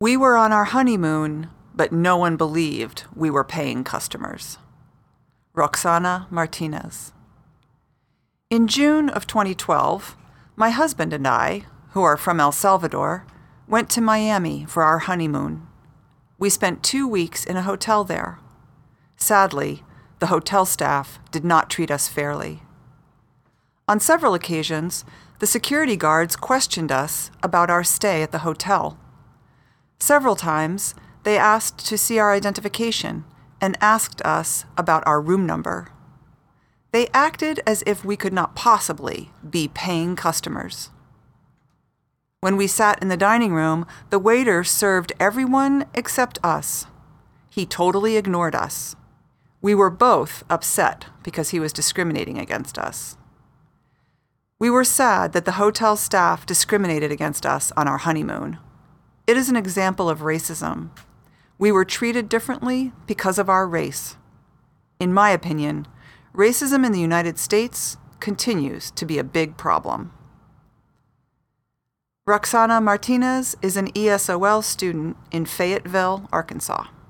We were on our honeymoon, but no one believed we were paying customers. Roxana Martinez. In June of 2012, my husband and I, who are from El Salvador, went to Miami for our honeymoon. We spent 2 weeks in a hotel there. Sadly, the hotel staff did not treat us fairly. On several occasions, the security guards questioned us about our stay at the hotel. Several times, they asked to see our identification and asked us about our room number. They acted as if we could not possibly be paying customers. When we sat in the dining room, the waiter served everyone except us. He totally ignored us. We were both upset because he was discriminating against us. We were sad that the hotel staff discriminated against us on our honeymoon. It is an example of racism. We were treated differently because of our race. In my opinion, racism in the United States continues to be a big problem. Roxana Martinez is an ESOL student in Fayetteville, Arkansas.